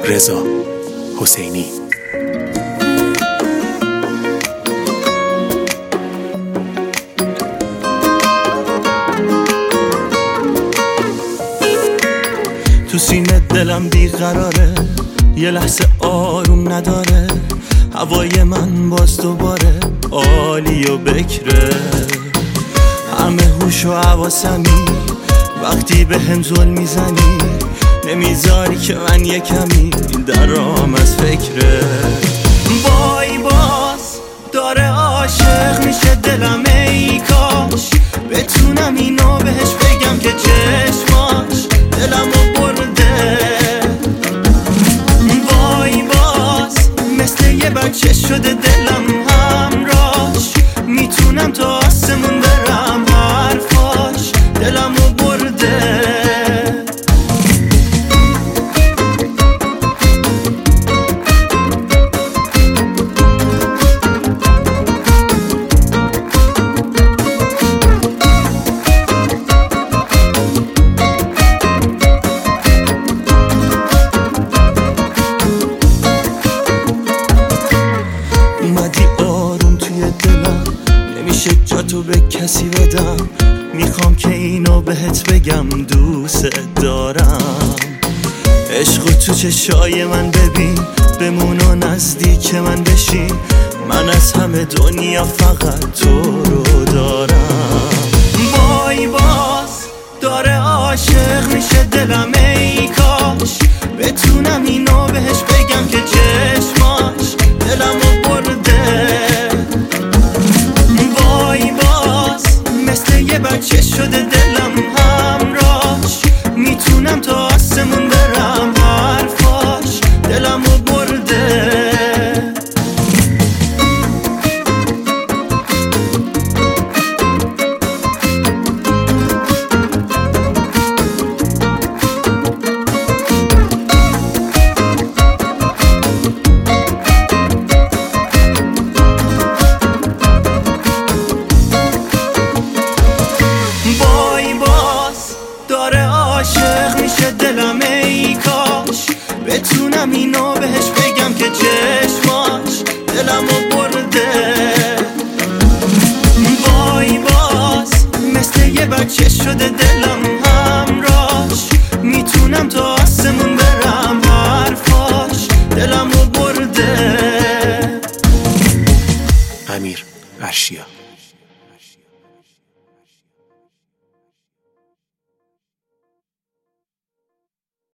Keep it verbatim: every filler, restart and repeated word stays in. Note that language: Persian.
رضا حسینی. تو سینه دلم بیقراره، یه لحظه آروم نداره، هوای من باز دوباره عالی و بکره. همه هوش و حواسمی وقتی به هم ظلم میزنی، نمیذاری که من یه کمی درام از فکره. وای باز داره عاشق میشه دلم، ای کاش بتونم اینو بهش بگم که چشماش دلمو برده. وای باز مثل یه بچه شده دلم همراش، میتونم تا آسمون برم، حرفاش دلمو برده. اومدی آروم توی دلم، نمیشه جاتو به کسی بدم، میخوام که اینو بهت بگم دوست دارم. عشقو تو چشای من ببین، بمون و نزدیک من بشین، من از همه دنیا فقط تو رو دارم. وای باز داره عاشق میشه دلم، ای کاش بتونم اینو بهش بگم که چشماش دلمو برده. وای باز مثل یه بچه شده دلم همراش، میتونم تا آسمون برم، حرفاش دلمو برده. داره عاشق میشه دلم، ای کاش بتونم اینو بهش بگم که چشماش دلمو برده. وای باز مثل یه بچه شده دلم همراش، میتونم تا آسمون برم، حرفاش دلمو برده. امیر ارشیا.